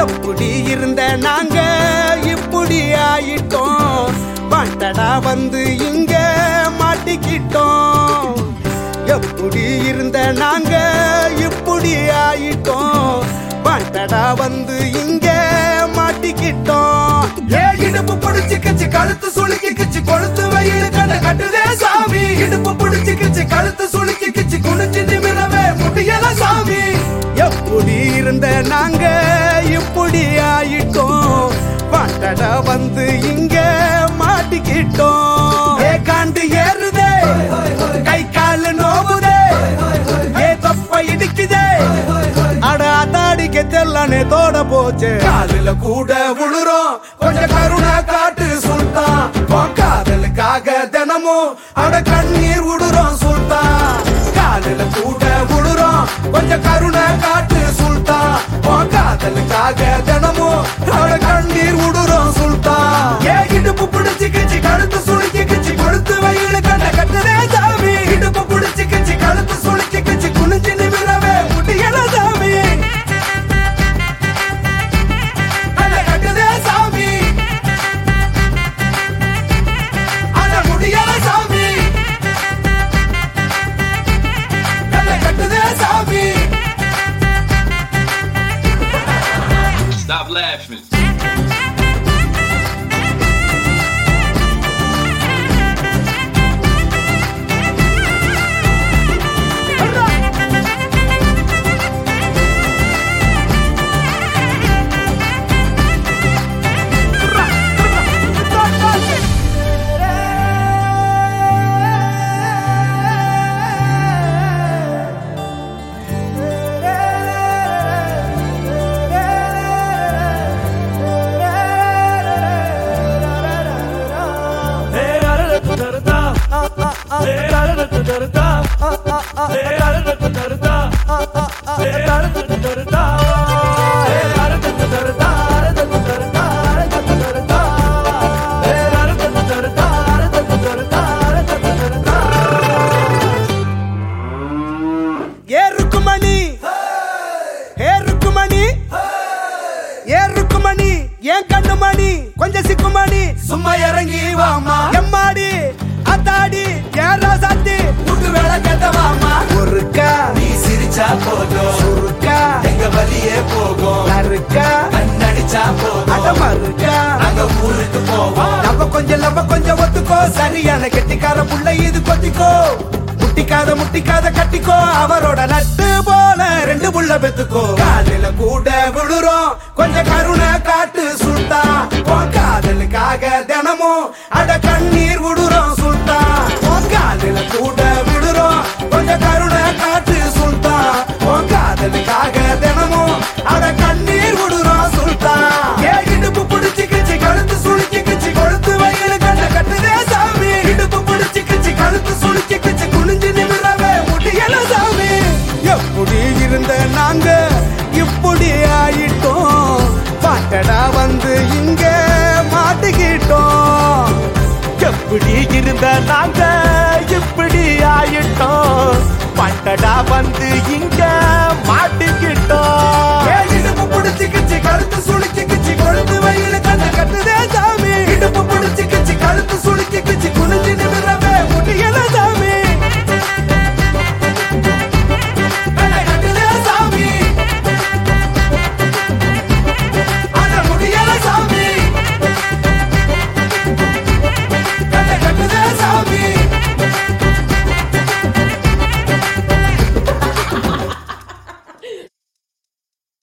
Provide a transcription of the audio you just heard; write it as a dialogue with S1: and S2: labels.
S1: எப்படி இருந்த நாங்க இப்படி ஆயிட்டோம். பாட்டடா வந்து இங்க மாட்டிக்கிட்டோம். எப்படி இருந்த நாங்க இப்படி ஆயிட்டோம். பாட்டடா வந்து இங்க மாட்டிக்கிட்டோம்.
S2: இடுப்பு பிடிச்சிக்கிச்சு கழுத்து சுளுக்கிக்கிச்சு கொழுத்து வயிறு கண்ண கட்டுதே சாமி. இடுப்பு பிடிச்சிக்கிச்சு கழுத்து சுளுக்கிக்கிச்சு குனிஞ்சு நிமிரவே முடியல சாமி.
S1: எப்படி இருந்த நாங்க இப்படி ஆயிட்டோம். பாட்டடா வந்து இங்க மாட்டிக்கிட்டோம்.
S2: காண்டு ஏறுதே கை காலு நோவுதே தொப்ப இடிக்குதே.
S1: அடாடிக்க தெல்லானே தோட போச்சு.
S2: காலில கூட விழுறோம் கொஞ்சம் கருணை காட்டு சுல்தான். காதலுக்காக தினமும் அட கண்ணீர் விடுறோம் சுல்தான். காலில கூட விழுறோம் கொஞ்சம் கருணை காட்டு சுல்தான். காதலுக்காக தினமும் அட கண்ணீர் விடுறோம் சுல்தான். இடுப்பு பிடிச்சிக்கிச்சு கழுத்து சுளுக்கிக்கிச்சு கொழுத்து வயிறு கண்ண கட்டுதே சாமி. இடுப்பு பிடிச்சிக்கிச்சு கழுத்து சுளுக்கிக்கிச்சு குனிஞ்சு நிமிரவே முடியல சாமி.
S3: Stop laughing.
S1: ஏறுக்குமணி ஏன் கண்ணு மணி கொஞ்சம் சிக்குமணி
S2: சும்மா இறங்கி வாமா.
S1: எம்மாடி அத்தாடி ஏன் ராசாத்தி
S2: புது வேலை கேட்டவாமா.
S1: ஒருக்கா
S2: நீ சிரிச்சா போதும்
S1: சுருக்கா
S2: எங்க வழியே போகும்.
S1: நறுக்கா
S2: கண்ணடிச்சா போதும்
S1: அடமருக்கா
S2: நாங்க ஊருக்கு போவோம்.
S1: நம்ம கொஞ்சம் ஒத்துக்கோ. சரியான கெட்டிக்கார புள்ள இது கொத்திக்கோ. முட்டிக்காத கட்டிக்கோ. அவரோட நட்டு போல ரெண்டு புள்ள பெத்துக்கோ.
S2: காலில கூட விழுறோம் கொஞ்சம் கருணை காட்டு சுல்தா. காதலுக்காக தினமும் அட கண்ணீர் விடுறோம் சுல்தா. காலில கூட விழுறோம் கொஞ்சம் கருணை காட்டு சுல்தா. காதலுக்காக தினமும் அட கண்ணீர் விடுறோம் சுல்தா. இடுப்பு பிடிச்சிக்கிச்சு கழுத்து சுளுக்கிக்கிச்சு கொழுத்து வயிறு கண்ண கட்டுதே சாமி. இடுப்பு பிடிச்சிக்கிச்சு கழுத்து சுளுக்கிக்கிச்சு குனிஞ்சு நிமிரவே முடியல சாமி.
S1: எப்படி இருந்த நாங்க இப்படி ஆயிட்டோம். பாட்டடா வந்து இங்க மாட்டிக்கிட்டோம். எப்படி இருந்த நாங்க இப்படி ஆயிட்டோம். பாட்டடா வந்து இங்க